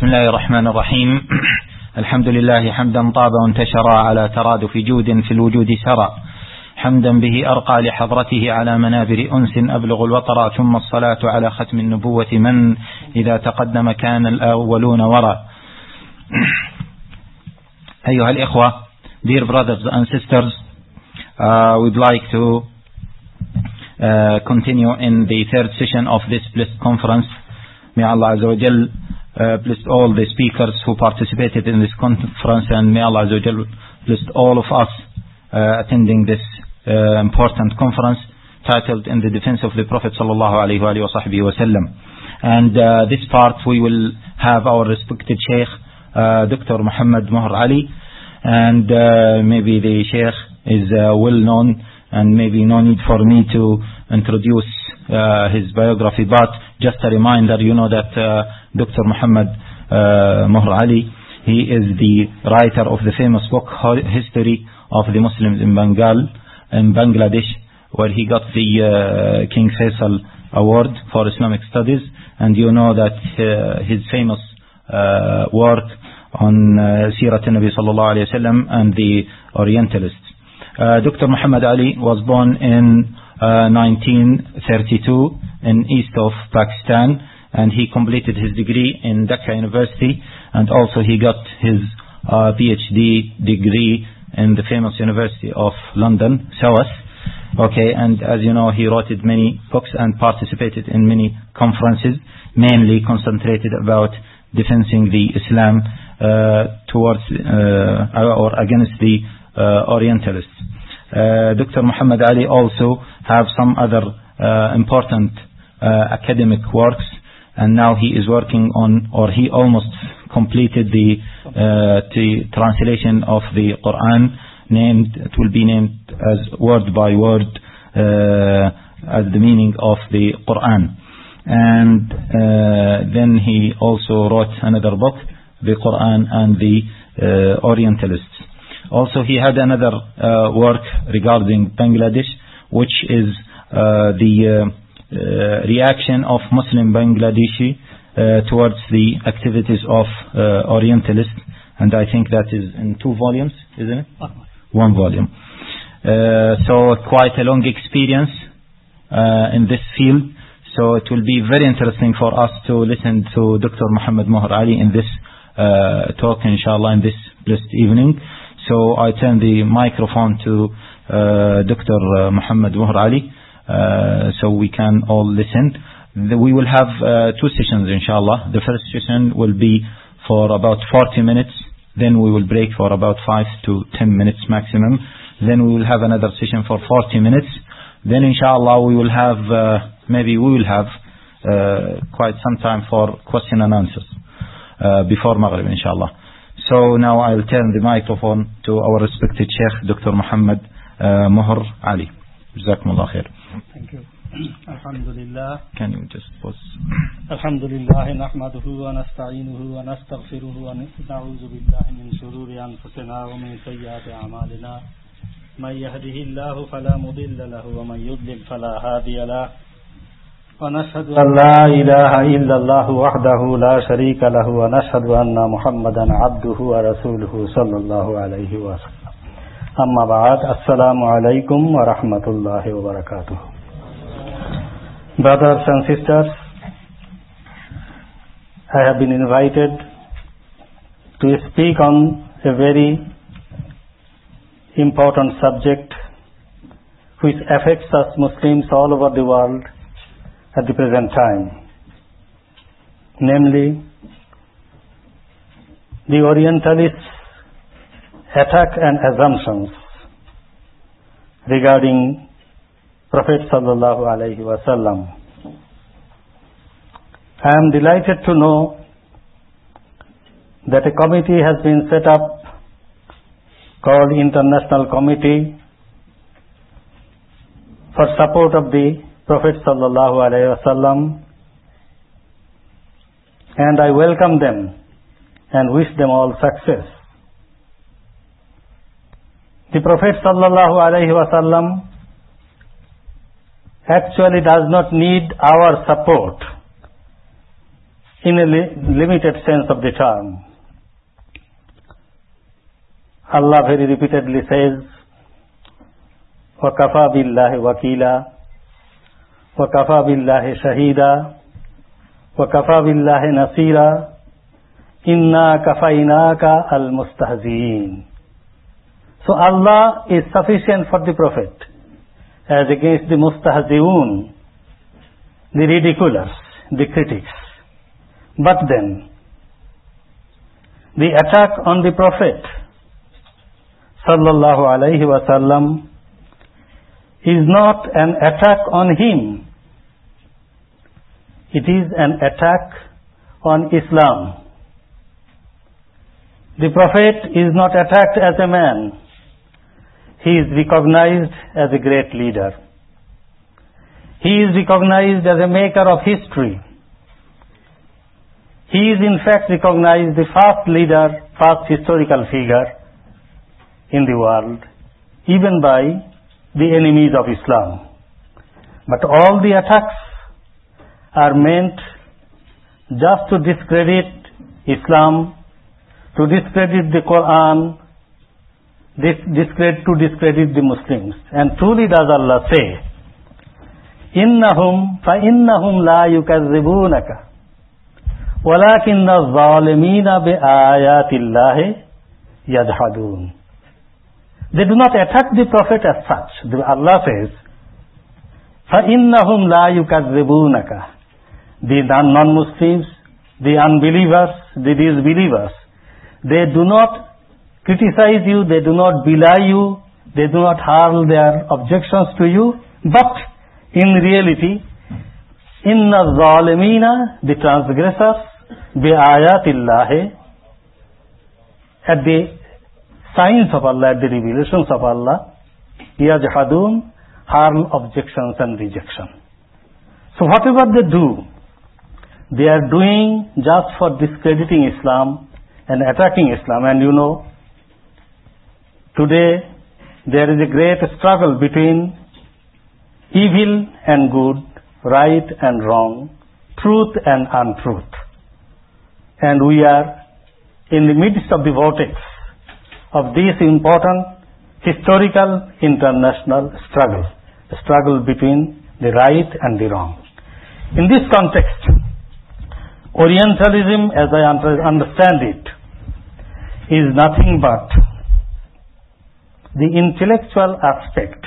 الله الرحمن الرحيم. الحمد لله حمدا طاب وانتشر على ترادف جود في الوجود سرى، حمدا به أرقى لحضرته على منابر أنس أبلغ الوطرى، ثم الصلاة على ختم النبوة من إذا تقدم كان الأولون ورى. أيها الإخوة, dear brothers and sisters, we'd like to continue in the third session of this blessed conference. May Allah Azza wa Jal bless all the speakers who participated in this conference, and may Allah Azza wa Jal bless all of us attending this important conference titled In the Defense of the Prophet sallallahu alaihi wasallam. And this part we will have our respected Sheikh Dr. Muhammad Mohr Ali, and maybe the Sheikh is well known and maybe no need for me to introduce his biography, but just a reminder, you know that Dr. Muhammad Mohr Ali, he is the writer of the famous book History of the Muslims in Bangladesh, where he got the King Faisal Award for Islamic Studies, and you know that his famous work on Sirat al-Nabi sallallahu alayhi wa sallam and the Orientalists. Dr. Muhammad Ali was born in 1932 in east of Pakistan, and he completed his degree in Dhaka University, and also he got his PhD degree in the famous University of London, SOAS. Okay, and as you know, he wrote many books and participated in many conferences, mainly concentrated about defending the Islam towards or against the Orientalists. Dr. Muhammad Ali also have some other important academic works, and now he is working on, or he almost completed the translation of the Quran. It will be named as word by word as the meaning of the Quran. And then he also wrote another book, the Quran and the Orientalists. Also he had another work regarding Bangladesh, which is the reaction of Muslim Bangladeshi towards the activities of Orientalists, and I think that is in 2 volumes, isn't it? 1 volume. So quite a long experience in this field, so it will be very interesting for us to listen to Dr. Muhammad Mohr Ali in this talk, inshallah, in this blessed evening. So I turn the microphone to Dr. Muhammad Mohr Ali, so we can all listen. We will have 2 sessions, inshallah. The first session will be for about 40 minutes, then we will break for about 5 to 10 minutes maximum, then we will have another session for 40 minutes, then inshallah we will have quite some time for question and answers before Maghrib, inshallah. So now I'll turn the microphone to our respected Sheikh Dr. Muhammad Mohr Ali. Jazakumullah khair. Thank you. Alhamdulillah. Can you just pause? Alhamdulillah, nahmaduhu wa nasta'inuhu wa nastaghfiruhu wa na'udhu billahi min shururi anfusina wa min sayyiati a'malina. Man yahdihillahu fala mudilla lahu wa man yudlil fala hadiya lahu. ونشهد أن لا إله إلا الله وحده لا شريك له ونشهد أن محمدا عبده ورسوله صلى الله عليه وسلم. أما بعد, السلام عليكم ورحمة الله وبركاته. Brothers and sisters, I have been invited to speak on a very important subject which affects us Muslims all over the world at the present time, namely the Orientalists' attack and assumptions regarding Prophet sallallahu alaihi wasallam. I am delighted to know that a committee has been set up called International Committee for support of the Prophet sallallahu alaihi wasallam, and I welcome them and wish them all success. The Prophet sallallahu alaihi wasallam actually does not need our support in a limited sense of the term. Allah very repeatedly says, وَكَفَى بِاللَّهِ وَكِيلًا وَكَفَى بِاللَّهِ شَهِيدًا وَكَفَى بِاللَّهِ نَصِيرًا إِنَّا كَفَيْنَاكَ الْمُسْتَهْزِئِينَ. So Allah is sufficient for the Prophet as against the mustahzi'un, the ridiculers, the critics. But then, the attack on the Prophet sallallahu alaihi wasallam is not an attack on him. It is an attack on Islam. The Prophet is not attacked as a man. He is recognized as a great leader. He is recognized as a maker of history. He is in fact recognized the first leader, first historical figure in the world, even by the enemies of Islam. But all the attacks are meant just to discredit Islam, to discredit the Quran, to discredit the Muslims. And truly does Allah say, إِنَّهُمْ فَإِنَّهُمْ لَا يُكَذِّبُونَكَ وَلَكِنَّ الظَّالِمِينَ بِآيَاتِ اللَّهِ يَجْحَدُونَ. They do not attack the Prophet as such. Allah says, فَإِنَّهُمْ لَا يُكَذِّبُونَكَ. The non-Muslims, the unbelievers, the disbelievers, they do not criticize you, they do not belie you, they do not hurl their objections to you, but in reality, إِنَّ الظَّالِمِينَ, the transgressors, بِآيَاتِ اللَّهِ, at the signs of Allah, at the revelations of Allah, يَجْحَدُونَ, hurl objections and rejection. So whatever they do, they are doing just for discrediting Islam and attacking Islam. And you know, today there is a great struggle between evil and good, right and wrong, truth and untruth. And we are in the midst of the vortex of this important historical international struggle, the struggle between the right and the wrong. In this context, Orientalism, as I understand it, is nothing but the intellectual aspect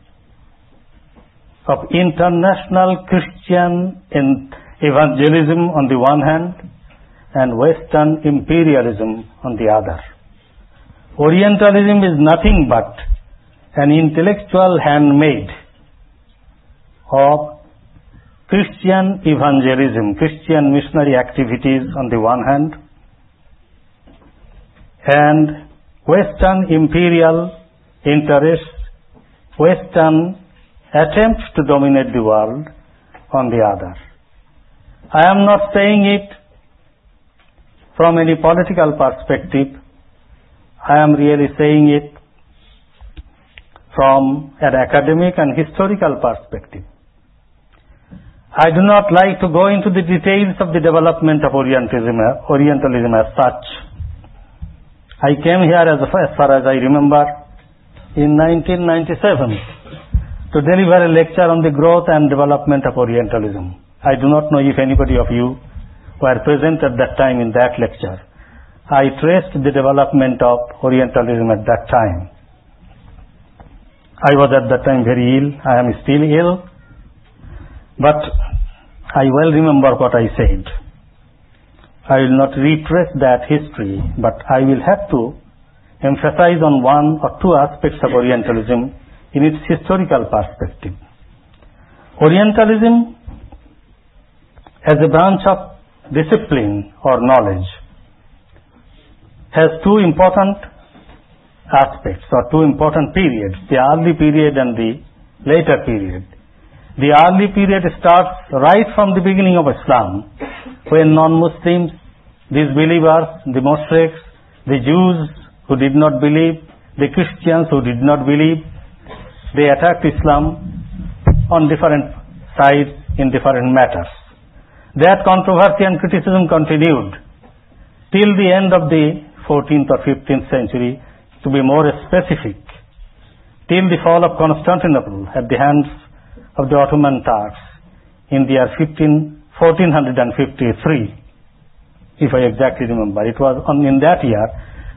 of international Christian evangelism on the one hand and Western imperialism on the other. Orientalism is nothing but an intellectual handmaid of Christian evangelism, Christian missionary activities on the one hand, and Western imperial interests, Western attempts to dominate the world on the other. I am not saying it from any political perspective. I am really saying it from an academic and historical perspective. I do not like to go into the details of the development of Orientalism as such. I came here, as far as I remember, in 1997 to deliver a lecture on the growth and development of Orientalism. I do not know if anybody of you were present at that time in that lecture. I traced the development of Orientalism at that time. I was at that time very ill. I am still ill. But I well remember what I said. I will not retrace that history, but I will have to emphasize on one or two aspects of Orientalism in its historical perspective. Orientalism, as a branch of discipline or knowledge, has two important aspects or two important periods, the early period and the later period. The early period starts right from the beginning of Islam, when non-Muslims, disbelievers, the mushriks, the Jews who did not believe, the Christians who did not believe, they attacked Islam on different sides in different matters. That controversy and criticism continued till the end of the 14th or 15th century, to be more specific, till the fall of Constantinople at the hands of the Ottoman Turks in the year 1453, if I exactly remember. It was in that year,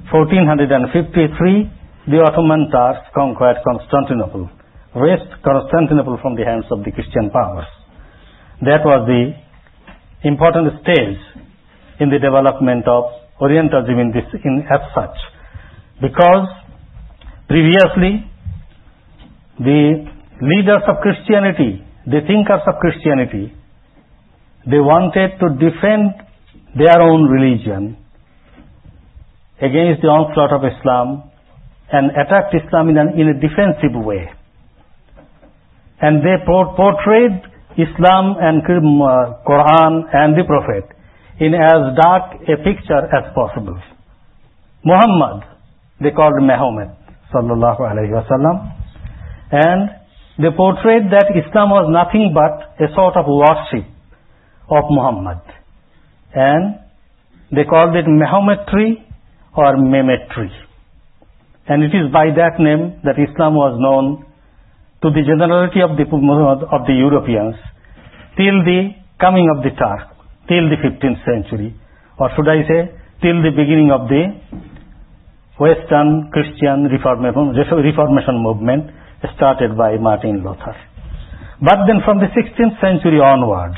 1453, the Ottoman Turks conquered Constantinople, wrested Constantinople from the hands of the Christian powers. That was the important stage in the development of Orientalism as such, because previously the leaders of Christianity, the thinkers of Christianity, they wanted to defend their own religion against the onslaught of Islam and attacked Islam in a defensive way. And they portrayed Islam and Quran and the Prophet in as dark a picture as possible. Muhammad, they called Mahomet, sallallahu alayhi wasallam, and they portrayed that Islam was nothing but a sort of worship of Muhammad, and they called it Mahometry or Mehmetry, and it is by that name that Islam was known to the generality of the Europeans till the coming of the Turk, till the 15th century, or should I say till the beginning of the Western Christian Reformation movement started by Martin Luther. But then from the 16th century onwards,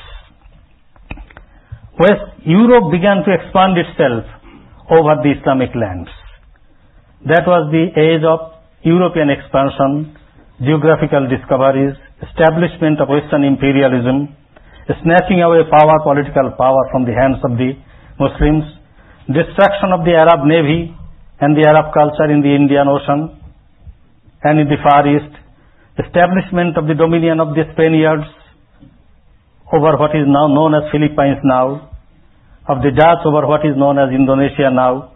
Europe began to expand itself over the Islamic lands. That was the age of European expansion, geographical discoveries, establishment of Western imperialism, snatching away political power from the hands of the Muslims, destruction of the Arab navy and the Arab culture in the Indian Ocean and in the Far East, establishment of the dominion of the Spaniards over what is now known as Philippines now, of the Dutch over what is known as Indonesia now,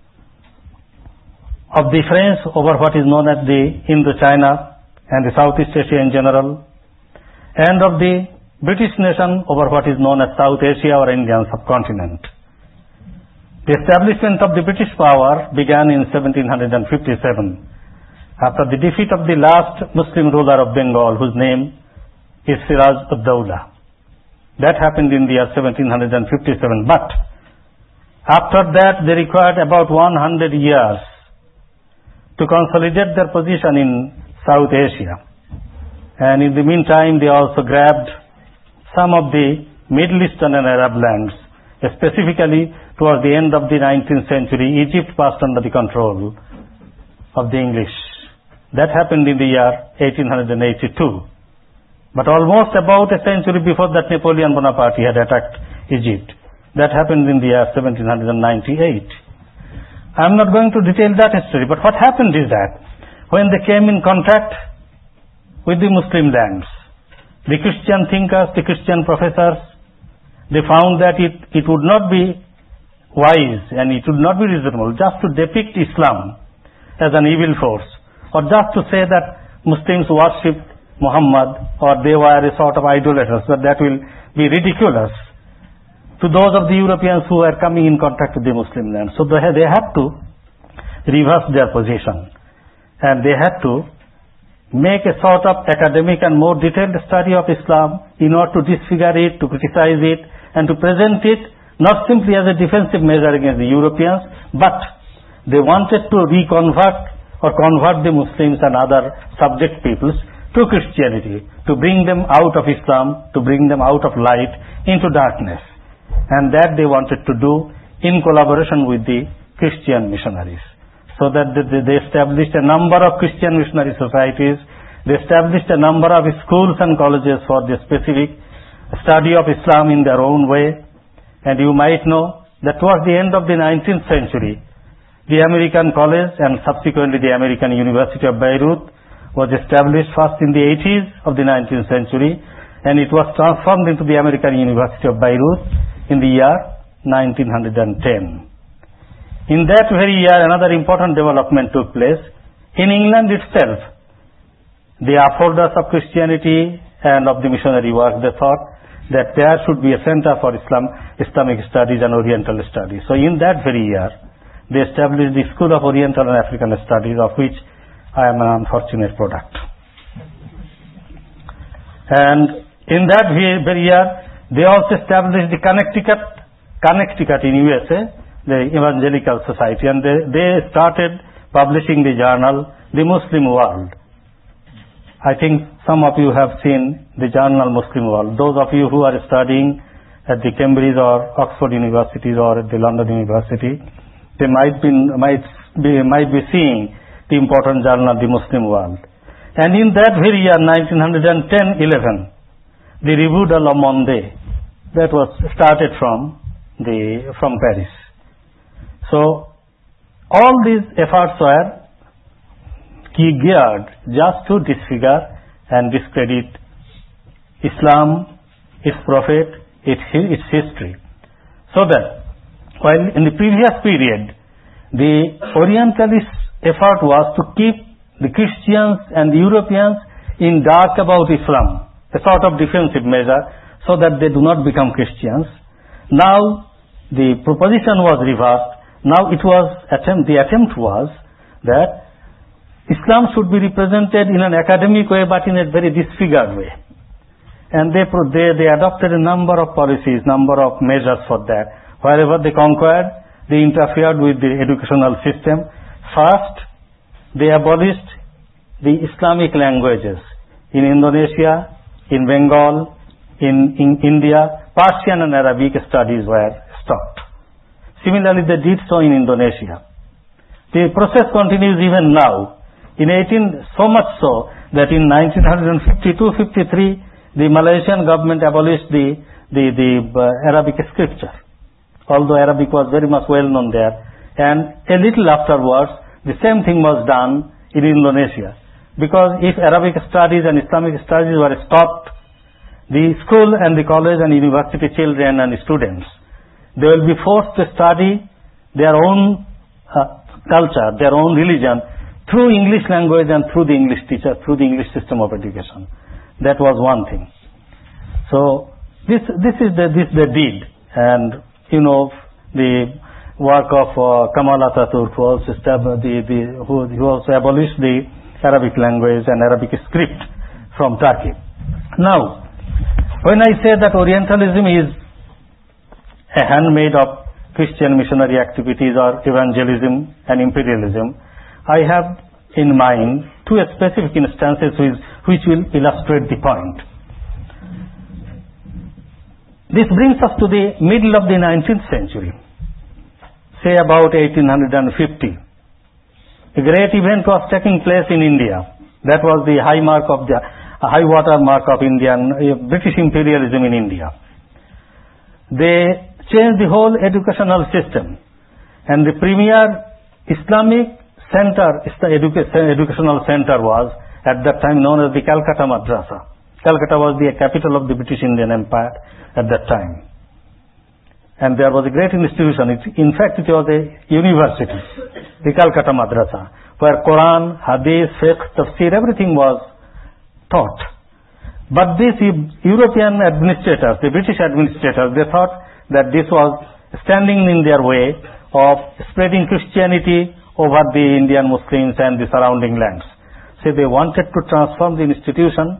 of the French over what is known as the Indochina and the Southeast Asia in general, and of the British nation over what is known as South Asia or Indian subcontinent. The establishment of the British power began in 1757 after the defeat of the last Muslim ruler of Bengal, whose name is Siraj ud-Dawla. That happened in the year 1757. But after that they required about 100 years to consolidate their position in South Asia. And in the meantime they also grabbed some of the Middle Eastern and Arab lands. Specifically, towards the end of the 19th century, Egypt passed under the control of the English. That happened in the year 1882. But almost about a century before that, Napoleon Bonaparte had attacked Egypt. That happened in the year 1798. I am not going to detail that history, but what happened is that when they came in contact with the Muslim lands, the Christian thinkers, the Christian professors, they found that it would not be wise and it would not be reasonable just to depict Islam as an evil force, or just to say that Muslims worshipped Muhammad or they were a sort of idolaters, that will be ridiculous to those of the Europeans who were coming in contact with the Muslim lands. So they had to reverse their position, and they had to make a sort of academic and more detailed study of Islam in order to disfigure it, to criticize it, and to present it not simply as a defensive measure against the Europeans, but they wanted to reconvert or convert the Muslims and other subject peoples to Christianity, to bring them out of Islam, to bring them out of light into darkness. And that they wanted to do in collaboration with the Christian missionaries. So that they established a number of Christian missionary societies. They established a number of schools and colleges for the specific study of Islam in their own way. And you might know that towards the end of the 19th century, the American College and subsequently the American University of Beirut was established first in the 80s of the 19th century, and it was transformed into the American University of Beirut in the year 1910. In that very year, another important development took place. In England itself, the upholders of Christianity and of the missionary work, they thought that there should be a center for Islamic studies and Oriental studies. So in that very year, they established the School of Oriental and African Studies, of which I am an unfortunate product. And in that very year, they also established the Connecticut in USA, the Evangelical Society, and they started publishing the journal, The Muslim World. I think some of you have seen the journal Muslim World. Those of you who are studying at the Cambridge or Oxford universities or at the London University, they might be seeing the important journal, The Muslim World. And in that very year, 1910-11, the Revue de le Monde, that was started from Paris. So all these efforts were geared just to disfigure and discredit Islam, its prophet, its history. So that while in the previous period the Orientalists' effort was to keep the Christians and the Europeans in dark about Islam, a sort of defensive measure, so that they do not become Christians. Now the proposition was reversed. Now the attempt was that Islam should be represented in an academic way, but in a very disfigured way. And they adopted a number of policies, number of measures for that. Wherever they conquered, they interfered with the educational system. First, they abolished the Islamic languages. In Indonesia, in Bengal, in India, Persian and Arabic studies were stopped. Similarly, they did so in Indonesia. The process continues even now. So much so that in 1952-53, the Malaysian government abolished the Arabic scripture, although Arabic was very much well known there. And a little afterwards, the same thing was done in Indonesia, because if Arabic studies and Islamic studies were stopped, the school and the college and university children and students, they will be forced to study their own culture, their own religion, through English language and through the English teacher, through the English system of education. That was one thing. So this is the deed, and the work of Kemal Atatürk, who also abolished the Arabic language and Arabic script from Turkey. Now, when I say that Orientalism is a handmaid of Christian missionary activities or evangelism and imperialism, I have in mind two specific instances which will illustrate the point. This brings us to the middle of the 19th century, say about 1850. A great event was taking place in India. That was the high water mark of British imperialism in India. They changed the whole educational system, and the premier Islamic educational center was at that time known as the Calcutta Madrasa. Calcutta was the capital of the British Indian Empire at that time. And there was a great institution. In fact, it was a university, the Calcutta Madrasa, where Quran, Hadith, Fiqh, Tafsir, everything was taught. But these European administrators, the British administrators, they thought that this was standing in their way of spreading Christianity over the Indian Muslims and the surrounding lands. So they wanted to transform the institution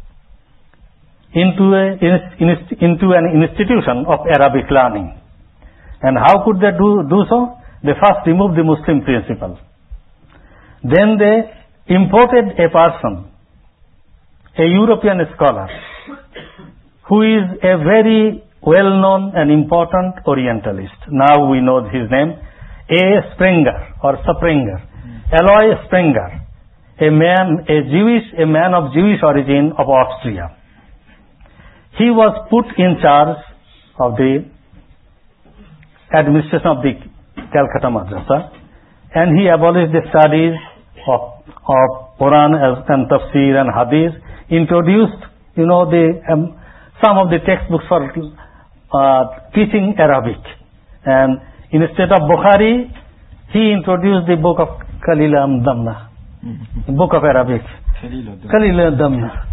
into an institution of Arabic learning. And how could they do so? They first removed the Muslim principle. Then they imported a person, a European scholar, who is a very well-known and important Orientalist. Now we know his name, A. Sprenger or Sprenger, Alois Sprenger, a man of Jewish origin of Austria. He was put in charge of the administration of the Calcutta Madrasa, and he abolished the studies of Quran and Tafsir and Hadith, introduced some of the textbooks for teaching Arabic, and instead of Bukhari, he introduced the book of Khalil Damna, book of Arabic. Khalil Damna.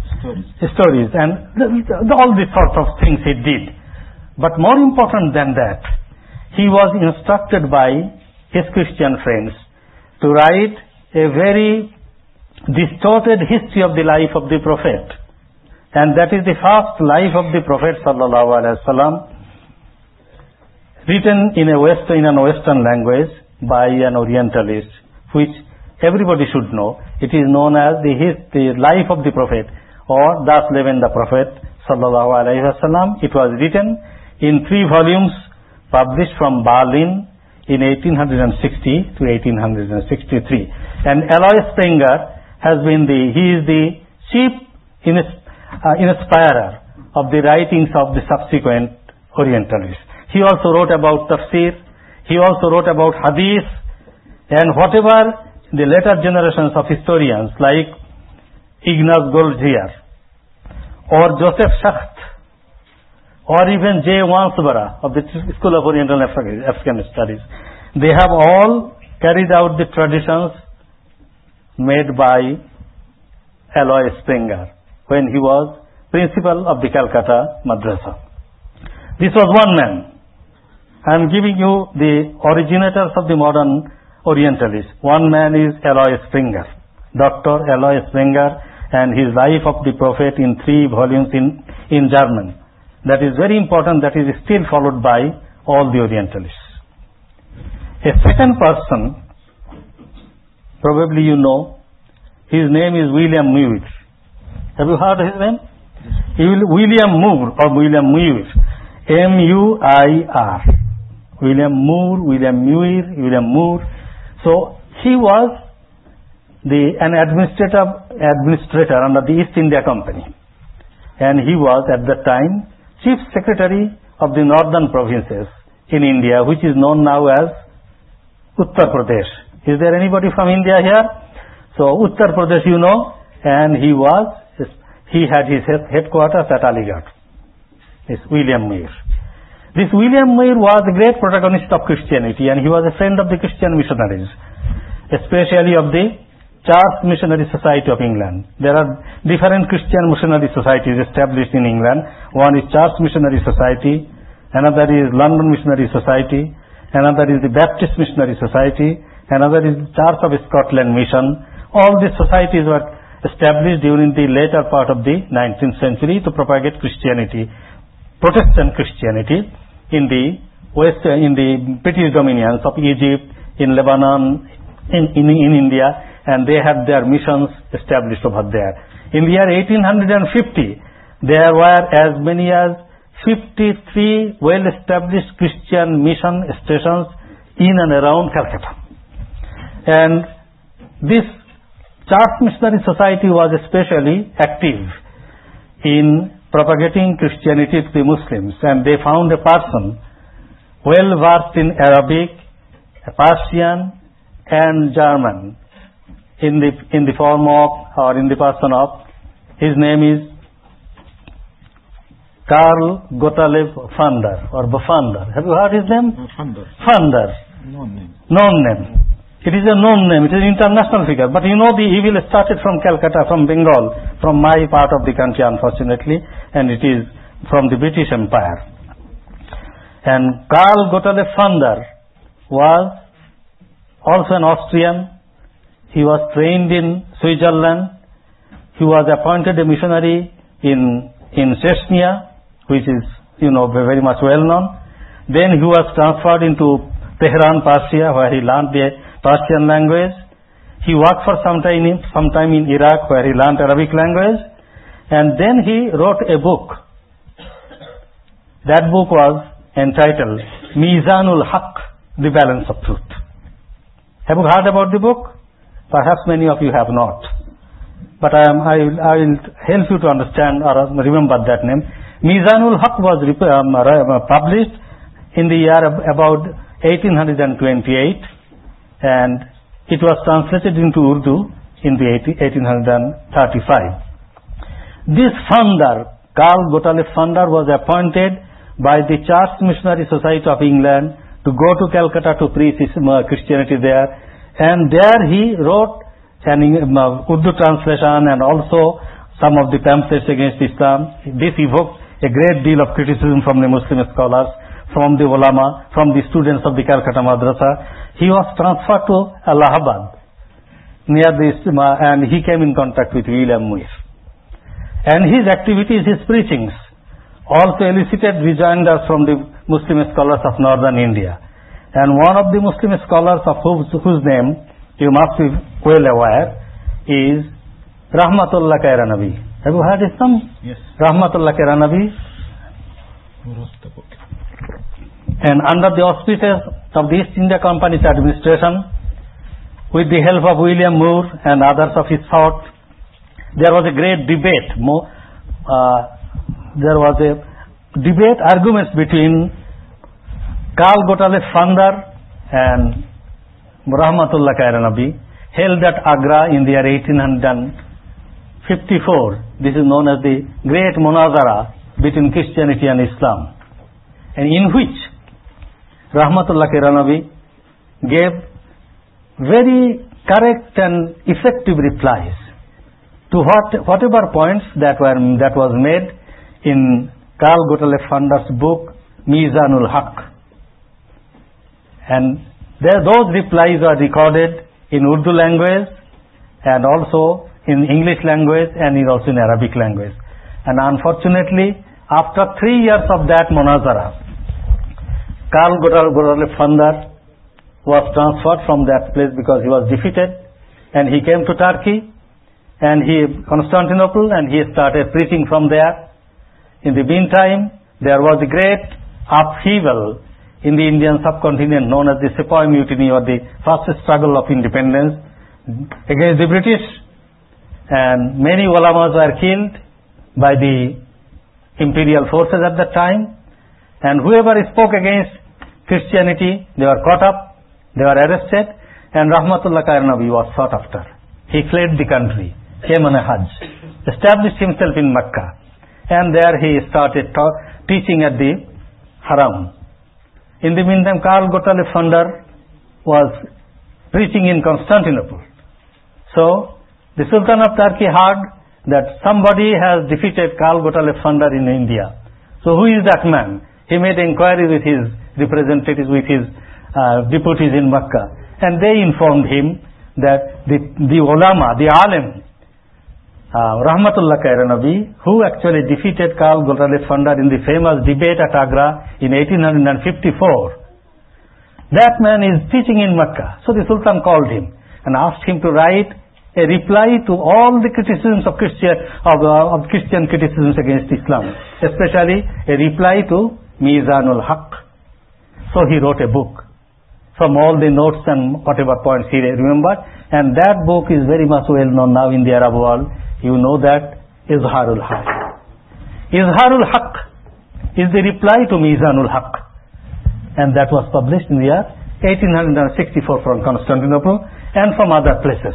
stories, and all these sorts of things he did. But more important than that, he was instructed by his Christian friends to write a very distorted history of the life of the Prophet. And that is the first life of the Prophet sallallahu alaihi wasallam, written in an Western language by an Orientalist, which everybody should know. It is known as the life of the Prophet, or Das Leben the Prophet sallallahu alaihi wasallam. It was written in 3 volumes, published from Berlin in 1860 to 1863. And Alois Springer he is the chief inspirer of the writings of the subsequent Orientalists. He also wrote about tafsir, he also wrote about hadith, and whatever the later generations of historians like Ignaz Goldziher or Joseph Schacht or even J. Wansbara of the School of Oriental African Studies, they have all carried out the traditions made by Alois Springer when he was principal of the Calcutta Madrasa. This was one man. I am giving you the originators of the modern Orientalists. One man is Alois Springer, Dr. Alois Springer, and his Life of the Prophet in 3 volumes in German. That is very important. That is still followed by all the Orientalists. A second person, probably you know, his name is William Muir. Have you heard his name? William Moore or William Muir. M-U-I-R. William Muir. So he was an administrator under the East India Company. And he was at that time Chief Secretary of the Northern Provinces in India, which is known now as Uttar Pradesh. Is there anybody from India here? So Uttar Pradesh you know, and he had his headquarters at Aligarh. It's William Muir. This William Muir was a great protagonist of Christianity, and he was a friend of the Christian missionaries, especially of the Church Missionary Society of England. There are different Christian missionary societies established in England. One is Church Missionary Society, another is London Missionary Society, another is the Baptist Missionary Society, another is the Church of Scotland Mission. All these societies were established during the later part of the 19th century to propagate Christianity, Protestant Christianity, in the British dominions of Egypt, in Lebanon, in India, and they had their missions established over there. In the year 1850, there were as many as 53 well-established Christian mission stations in and around Calcutta. And this Church Missionary Society was especially active in propagating Christianity to the Muslims, and they found a person well versed in Arabic, Persian, and German in the form of, or in the person of, his name is Karl Gottlieb Pfander or Bfander. Have you heard his name? Pfander. Known name. It is a known name. It is an international figure. But you know the evil started from Calcutta, from Bengal, from my part of the country, unfortunately, and it is from the British Empire. And Karl Gottlieb Pfander was also an Austrian. He was trained in Switzerland. He was appointed a missionary in Chechnya, which is, very much well known. Then he was transferred into Tehran, Persia, where he learned the Persian language. He worked for some time in Iraq, where he learned Arabic language, and then he wrote a book. That book was entitled Mizanul Haq, The Balance of Truth. Have you heard about the book? Perhaps many of you have not. But I will help you to understand or remember that name. Mizanul Haq was published in the year about 1828, and it was translated into Urdu in the 1835. This Pfander, Karl Gottlieb Pfander, was appointed by the Church Missionary Society of England to go to Calcutta to preach Christianity there, and there he wrote an Urdu translation and also some of the pamphlets against Islam. This evoked a great deal of criticism from the Muslim scholars, from the ulama, from the students of the Calcutta Madrasa. He was transferred to Allahabad, near the and he came in contact with William Muir. And his activities, his preachings, also elicited rejoinders from the Muslim scholars of northern India. And one of the Muslim scholars of whose name you must be well aware is Rahmatullah Kairanavi. Have you heard his name? Yes. Rahmatullah Kairanavi. Who wrote the book? And under the auspices of the East India Company's administration, with the help of William Moore and others of his sort, there was a great debate. Arguments between Karl Gottlieb Fonder and Rahmatullah Kairanavi, held at Agra in the year 1854. This is known as the Great Munazara between Christianity and Islam, and in which Rahmatullah Kairanavi gave very correct and effective replies to whatever points that was made in Karl Gottlieb Fonder's book Mizanul Haq. And those replies are recorded in Urdu language and also in English language and also in Arabic language. And unfortunately, after 3 years of that munazara, Karl Gottlieb Fonder was transferred from that place because he was defeated, and he came to Turkey and Constantinople, and he started preaching from there. In the meantime, there was a great upheaval in the Indian subcontinent known as the Sepoy Mutiny, or the first struggle of independence against the British, and many ulamas were killed by the imperial forces at that time, and whoever spoke against Christianity, they were caught up, they were arrested, and Rahmatullah Kairanavi was sought after. He fled the country, came on a Hajj, established himself in Mecca, and there he started teaching at the Haram. In the meantime, Karl Gottlieb Fonder was preaching in Constantinople. So, the Sultan of Turkey heard that somebody has defeated Karl Gottlieb Fonder in India. So, who is that man? He made inquiry with his representatives, with his deputies in Mecca, and they informed him that the ulama, the alim, Rahmatullah Kairanavi, who actually defeated Karl Gottlieb Fonder in the famous debate at Agra in 1854, that man is teaching in Mecca. So the Sultan called him and asked him to write a reply to all the criticisms of Christian criticisms against Islam, especially a reply to Mizanul Haq. So he wrote a book from all the notes and whatever points he remembered, and that book is very much well known now in the Arab world. You know that Izharul Haq. Izharul Haq is the reply to Mizanul Haq, and that was published in the year 1864 from Constantinople and from other places.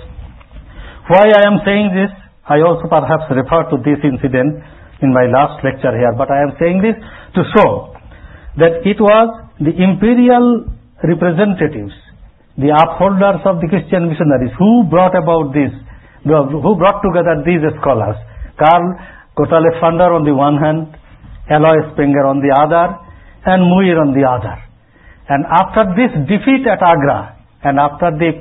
Why I am saying this, I also perhaps refer to this incident in my last lecture here, but I am saying this to show that it was the imperial representatives, the upholders of the Christian missionaries, who brought about this, who brought together these scholars, Karl Gottlieb Fonder on the one hand, Alois Springer on the other, and Muir on the other. And after this defeat at Agra, and after his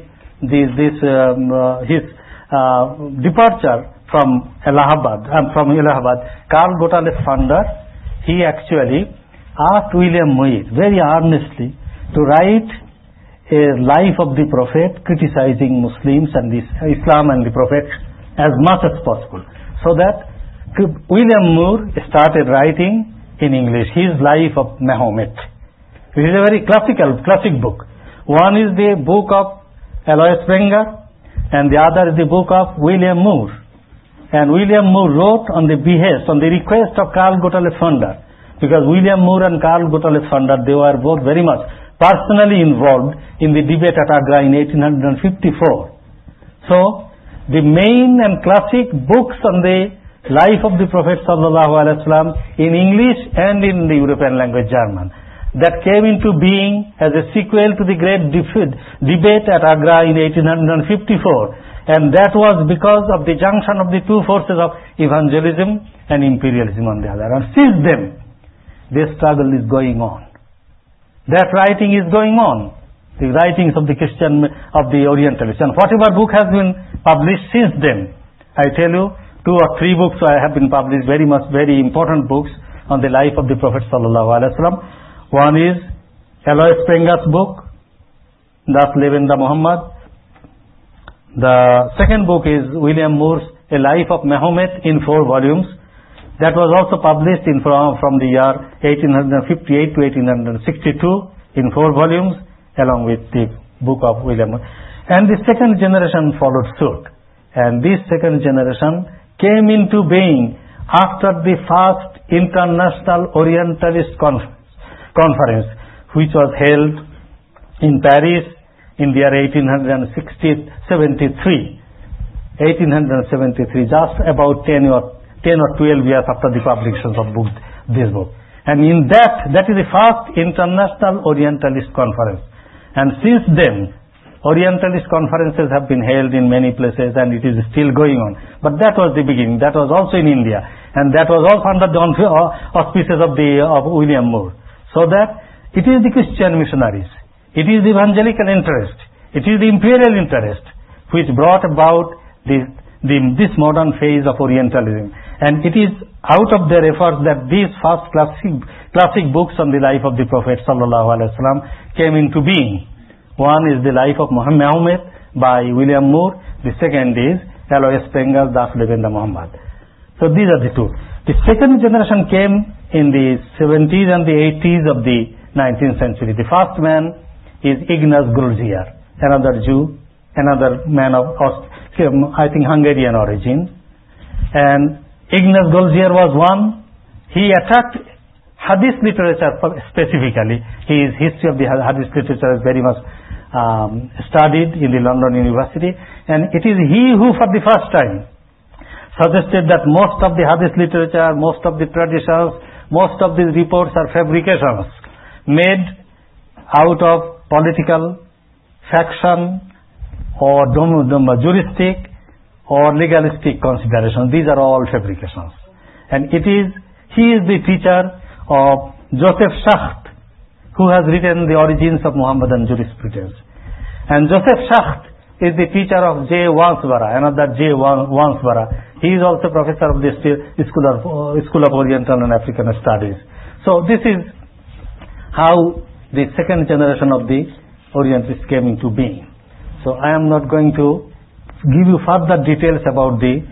departure from Allahabad, Karl Gottlieb Fonder, he actually asked William Muir very earnestly to write a life of the Prophet criticizing Muslims and Islam and the Prophet as much as possible. So that William Moore started writing in English his life of Mahomet. This is a very classic book. One is the book of Alois Springer, and the other is the book of William Moore. And William Moore wrote on the behest, on the request of Karl Gottlieb Fonder, because William Moore and Karl Gottlieb Fonder, they were both very much personally involved in the debate at Agra in 1854. So, the main and classic books on the life of the Prophet ﷺ in English and in the European language German, that came into being as a sequel to the great debate at Agra in 1854, And that was because of the junction of the two forces of evangelism and imperialism on the other. And since then, this struggle is going on. That writing is going on. The writings of the Christian, of the Orientalists. And whatever book has been published since then, I tell you, 2 or 3 books have been published, very important books on the life of the Prophet sallallahu alaihi wasallam. One is Alois Sprenger's book, Das Leben der Muhammad. The second book is William Moore's A Life of Mahomet in 4 volumes. That was also published from the year 1858 to 1862 in 4 volumes, along with the book of William Moore. And the second generation followed suit. And this second generation came into being after the first International Orientalist Conference, which was held in Paris in the year 1873, just about 10 or 12 years after the publication of this book. And in that is the first International Orientalist Conference. And since then, Orientalist conferences have been held in many places, and it is still going on. But that was the beginning. That was also in India, and that was also under the auspices of William Moore. So that it is the Christian missionaries, it is the evangelical interest, it is the imperial interest which brought about this modern phase of Orientalism. And it is out of their efforts that these first classic books on the life of the Prophet sallallahu alaihi wasallam came into being. One is The Life of Mahomet by William Moore. The second is Alois Sprenger's Das Leben der Muhammad. So these are the two. The second generation came in the 70s and the 80s of the 19th century. The first man is Ignaz Goldziher, another Jew, another man of, I think, Hungarian origin. And Ignaz Goldziher was one. He attacked Hadith literature specifically. His history of the Hadith literature is very much studied in the London University, and it is he who for the first time suggested that most of the Hadith literature, most of the traditions, most of these reports are fabrications made out of political, faction, or juristic or legalistic considerations. These are all fabrications. And he is the teacher of Joseph Schacht, who has written The Origins of Mohammedan Jurisprudence. And Joseph Schacht is the teacher of J. Wansbara, another J. Wansbara. He is also professor of the School of Oriental and African Studies. So this is how the second generation of the Orientalists came into being. So I am not going to give you further details about these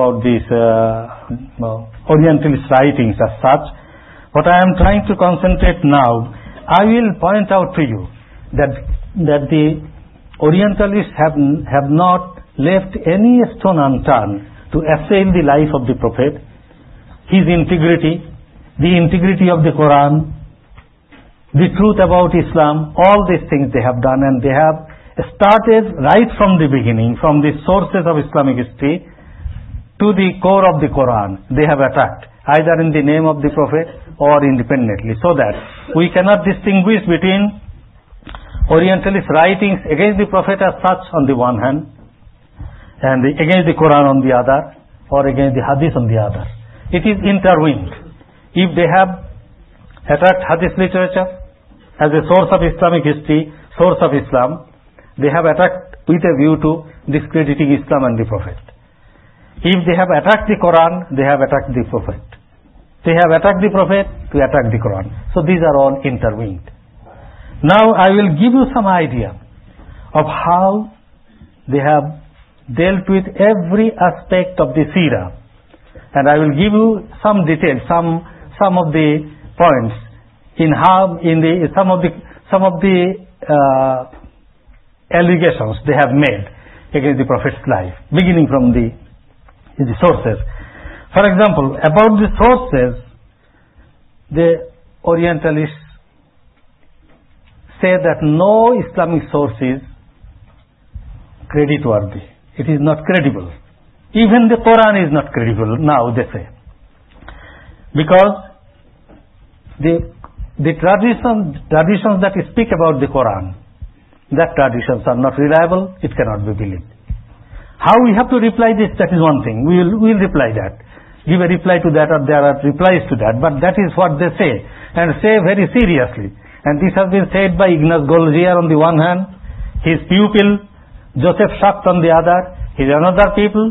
Orientalist writings as such. What I am trying to concentrate now, I will point out to you that the Orientalists have not left any stone unturned to assail the life of the Prophet, his integrity, the integrity of the Quran, the truth about Islam. All these things they have done, and they have started right from the beginning, from the sources of Islamic history to the core of the Quran. They have attacked, either in the name of the Prophet or independently, so that we cannot distinguish between Orientalist writings against the Prophet as such on the one hand, and against the Quran on the other, or against the Hadith on the other. It is intertwined. If they have attacked Hadith literature as a source of Islamic history, source of Islam, they have attacked with a view to discrediting Islam and the Prophet. If they have attacked the Quran, they have attacked the Prophet. They have attacked the Prophet to attack the Quran. So these are all intertwined. Now I will give you some idea of how they have dealt with every aspect of the Seerah, and I will give you some details, some of the points in how some of the allegations they have made against the Prophet's life, beginning from the sources. For example, about the sources, the Orientalists say that no Islamic source is creditworthy. It is not credible. Even the Quran is not credible now, they say. Because the traditions that speak about the Quran, that traditions are not reliable, it cannot be believed. How we have to reply this, that is one thing. We will reply that. Give a reply to that, or there are replies to that. But that is what they say, and say very seriously. And this has been said by Ignaz Goldziher on the one hand, his pupil Joseph Schacht on the other, his another people,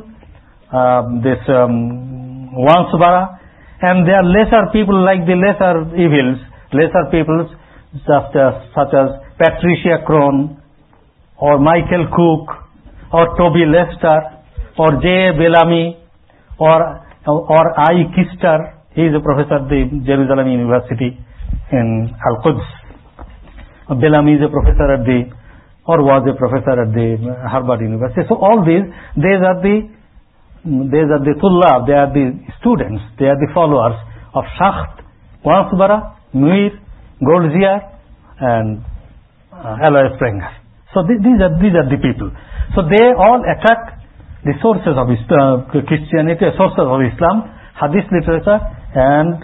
Wansbara, and there are lesser people like the lesser evils, lesser peoples such as Patricia Crone, or Michael Cook, or Toby Lester, or J. Bellamy, or I. Kister. He is a professor at the Jerusalem University in Al-Quds. Bellamy is a professor at was a professor at the Harvard University. So all these are the tullab, they are the students, they are the followers of Schacht, Wansbara, Muir, Goldziher, and Alois Sprenger. So these are the people. So they all attack the sources of Christianity, sources of Islam, Hadith literature, and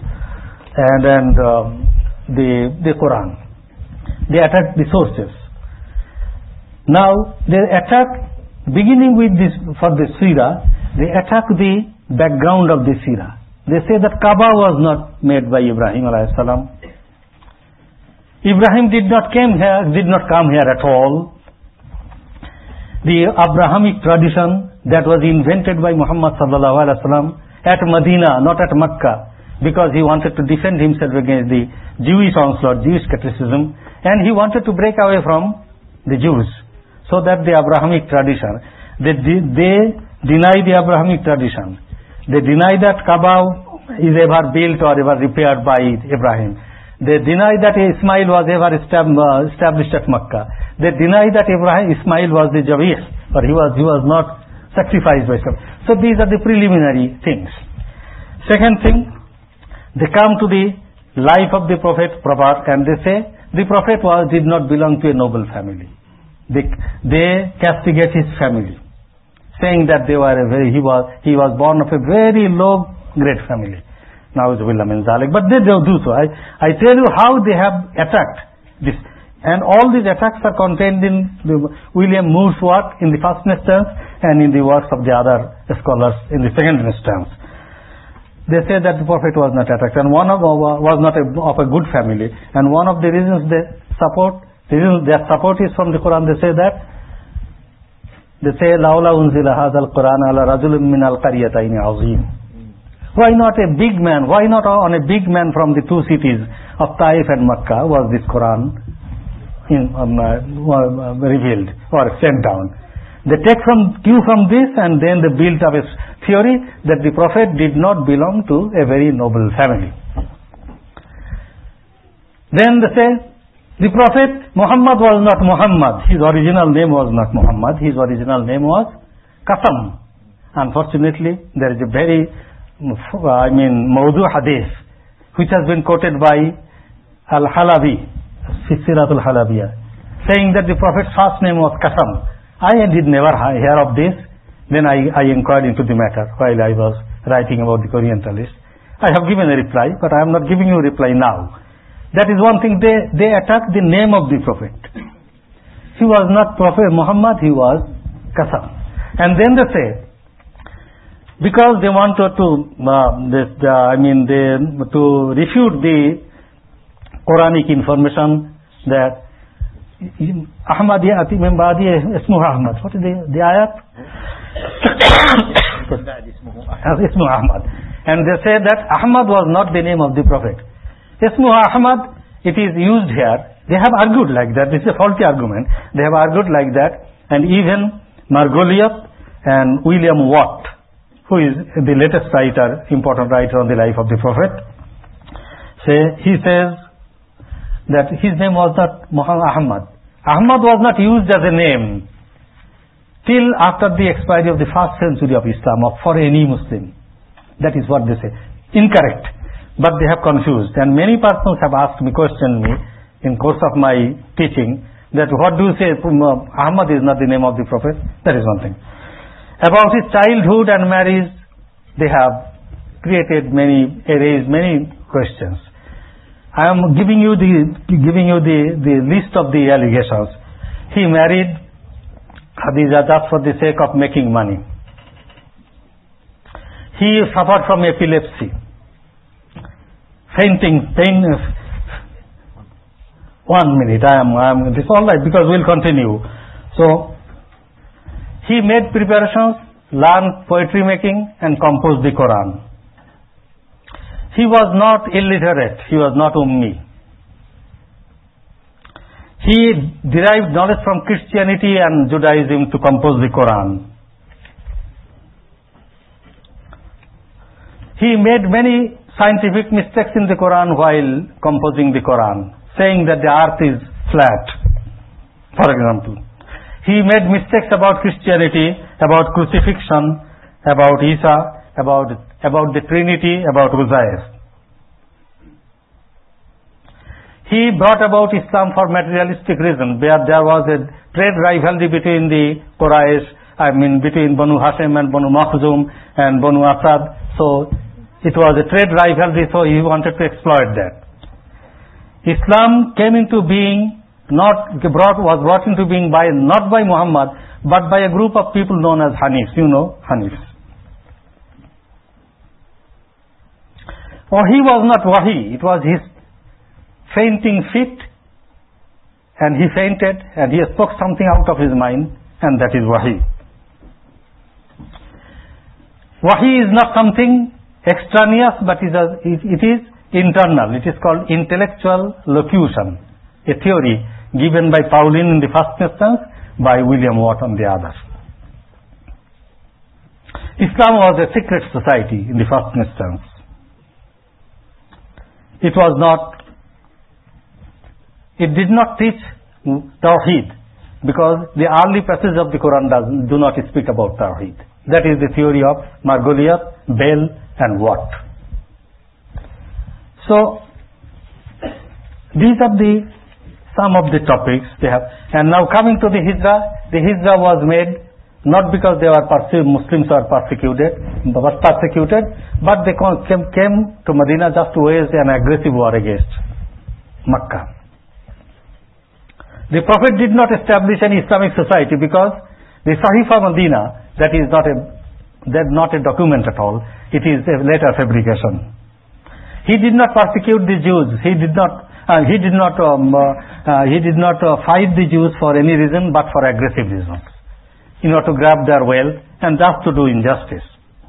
the Quran. They attack the sources. Now they attack, beginning with this, for the Sirah, they attack the background of the Sirah. They say that Kaaba was not made by Ibrahim alayhi salam. Ibrahim did not come here at all. The Abrahamic tradition that was invented by Muhammad sallallahu alaihi wasallam at Medina, not at Mecca, because he wanted to defend himself against the Jewish onslaught, Jewish criticism, and he wanted to break away from the Jews. So that the Abrahamic tradition, they deny the Abrahamic tradition. They deny that Kaaba is ever built or ever repaired by Ibrahim. They deny that Ismail was ever established at Makkah. They deny that Ismail was the Jawih, or he was not sacrificed by some. So these are the preliminary things. Second thing, they come to the life of the Prophet proper, and they say the Prophet did not belong to a noble family. They castigate his family, saying that he was born of a very low grade family. Na'udzubillah min zalik. But they do so. I tell you how they have attacked this. And all these attacks are contained in William Moore's work in the first instance and in the works of the other scholars in the second instance. They say that the Prophet was not attacked and was not of a good family. And one of the reasons their support is from the Quran. They say لَوْلَا أُنزِلَ هَذَا الْقُرْآنَ عَلَى رَجُلٍ مِّنَ الْقَرْيَتَيْنِ عَظِيمٍ. Why not a big man? Why not on a big man from the two cities of Taif and Makkah was this Quran revealed or sent down? They take cue from this, and then they built up a theory that the Prophet did not belong to a very noble family. Then they say the Prophet Muhammad was not Muhammad. His original name was not Muhammad. His original name was Qasam. Unfortunately, there is a very Mawdu hadith which has been quoted by Al-Halabi, Sirat al-Halabiyah, saying that the Prophet's first name was Qasam. I did never hear of this. Then I inquired into the matter while I was writing about the Orientalists. I have given a reply, but I am not giving you a reply now. That is one thing. They attack the name of the Prophet. He was not Prophet Muhammad, he was Qasam. And then they say, because they wanted to refute the Quranic information that Ahmad ya'ti min ba'di ismuhu Ahmad. What is the ayat? Ismuhu Ahmad. And they say that Ahmad was not the name of the Prophet. Ismuhu Ahmad, it is used here. They have argued like that. This is a faulty argument. They have argued like that. And even Margoliouth and William Watt, who is the latest writer, important writer on the life of the Prophet, he says that his name was not Muhammad Ahmad. Ahmad was not used as a name till after the expiry of the first century of Islam, for any Muslim. That is what they say. Incorrect. But they have confused. And many persons have questioned me in course of my teaching, that what do you say, Ahmad is not the name of the Prophet? That is one thing. About his childhood and marriage, they have raised many questions. I am giving you the list of the allegations. He married Khadija just for the sake of making money. He suffered from epilepsy, fainting, pain. 1 minute, this is all right because we'll continue. So, he made preparations, learned poetry making and composed the Quran. He was not illiterate, he was not ummi. He derived knowledge from Christianity and Judaism to compose the Quran. He made many scientific mistakes in the Quran while composing the Quran, saying that the earth is flat, for example. He made mistakes about Christianity, about crucifixion, about Isa, about the Trinity, about Uzayr. He brought about Islam for materialistic reasons, where there was a trade rivalry between the Quraysh, between Banu Hashim and Banu Makhzum and Banu Asad. So, it was a trade rivalry, so he wanted to exploit that. Islam came into being, was brought into being not by Muhammad, but by a group of people known as Hanifs. You know Hanifs. He was not Wahi, it was his fainting fit, and he fainted and he spoke something out of his mind, and that is Wahi. Wahi is not something extraneous, but it is internal. It is called intellectual locution, a theory given by Pauline in the first instance, by William Watt on the other. Islam was a secret society in the first instance. It did not teach Tawheed, because the early passages of the Quran do not speak about Tawheed. That is the theory of Margoliouth, Bell and Watt. So, these are some of the topics they have. And now coming to the Hijrah was made not because they were Muslims were persecuted, but they came to Medina just to wage an aggressive war against Makkah. The Prophet did not establish an Islamic society because the Sahifa Medina, that is not a document at all. It is a later fabrication. He did not persecute the Jews. He did not fight the Jews for any reason but for aggressive reasons, in order to grab their wealth and just to do injustice.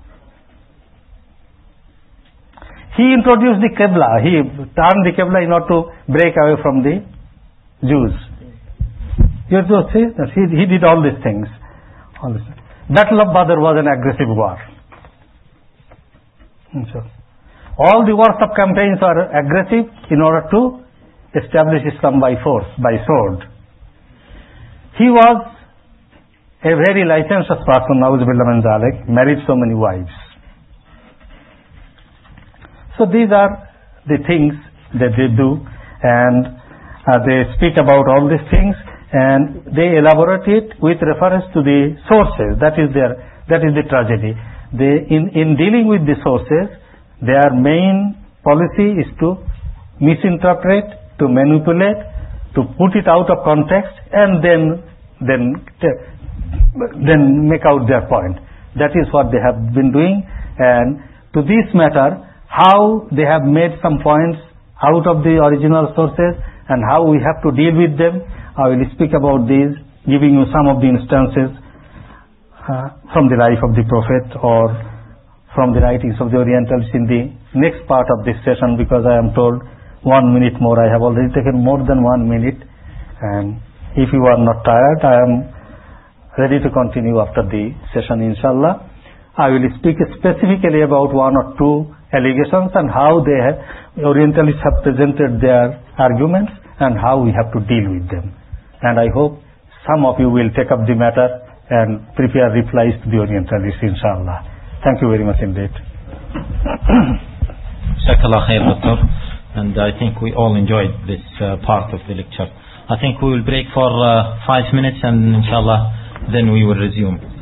He introduced the Qibla. He turned the Qibla in order to break away from the Jews. You have to see that he did all these things. Battle of Badr was an aggressive war. So, all the wars of campaigns are aggressive in order to establish Islam by force, by sword. He was a very licentious person, Na'uzubillah min zalik, married so many wives. So these are the things that they do, and they speak about all these things, and they elaborate it with reference to the sources. That is the tragedy. In dealing with the sources, their main policy is to misinterpret, to manipulate, to put it out of context, and then make out their point. That is what they have been doing. And to this matter, how they have made some points out of the original sources and how we have to deal with them, I will speak about these, giving you some of the instances from the life of the Prophet or from the writings of the Orientalists in the next part of this session, because I am told 1 minute more. I have already taken more than 1 minute, and if you are not tired, I am ready to continue after the session, inshallah. I will speak specifically about 1 or 2 allegations and how Orientalists have presented their arguments and how we have to deal with them. And I hope some of you will take up the matter and prepare replies to the Orientalists, inshallah. Thank you very much indeed. Jazakallah khair, Doctor. And I think we all enjoyed this part of the lecture. I think we will break for 5 minutes, and inshallah then we will resume.